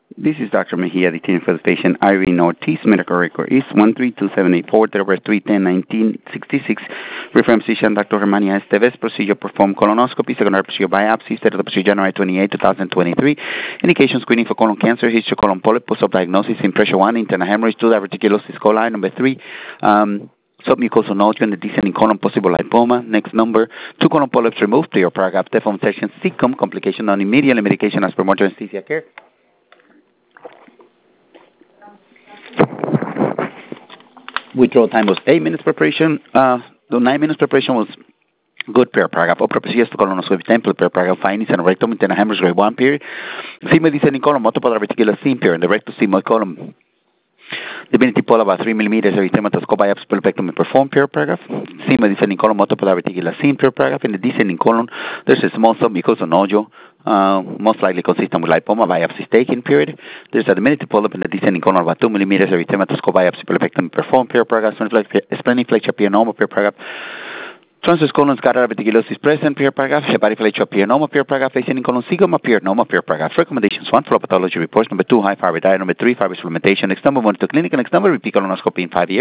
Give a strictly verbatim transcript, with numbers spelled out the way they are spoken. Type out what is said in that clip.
This is Doctor Mejia, detailing for the patient Irene Ortiz. Medical record is one three two seven eight four, date three ten nineteen sixty-six. Reference physician Doctor Germania Esteves. Procedure performed colonoscopy, secondary procedure biopsy. State of the procedure January twenty-eighth, twenty twenty-three. Indication screening for colon cancer, history colon polyp, post-op diagnosis, impression one, internal hemorrhage, two diverticulosis coli. Number three, um, submucosal nodule in the descending colon, possible lipoma. Next number, two colon polyps removed, prior paragraph, deform section, cecum, complication on immediate medication as per modern anesthesia care. Withdrawal time was eight minutes preparation. Uh, the nine minutes preparation was good per paragraph. Upper procedures to colonoscopy template per paragraph findings and rectum internal hemorrhage grade one period. Female descending colon, multiple reticular theme period. The rectus sigmoid colon. Divinity poll about three millimeters. Erythematoscope biopsy pelopectomy performed per paragraph. Female descending colon, multiple reticular theme per paragraph. In the descending colon, there's a small submucosal nodule. Uh, most likely consistent with lipoma, biopsy taken, period. There's a diminutive polyp in the descending colon about two millimeters, erythematoscope biopsy pelopectomy performed, per paragraph, splenic flexure pianoma, per paragraph, transverse colon scatter reticulosis present, per paragraph, hepatic flexure pianoma, per paragraph, descending colon sigma, pianoma, per paragraph. Recommendations: one, flow pathology reports; number two, high fiber diet; number three, fiber supplementation; next number one to clinic; next number, repeat colonoscopy in five years.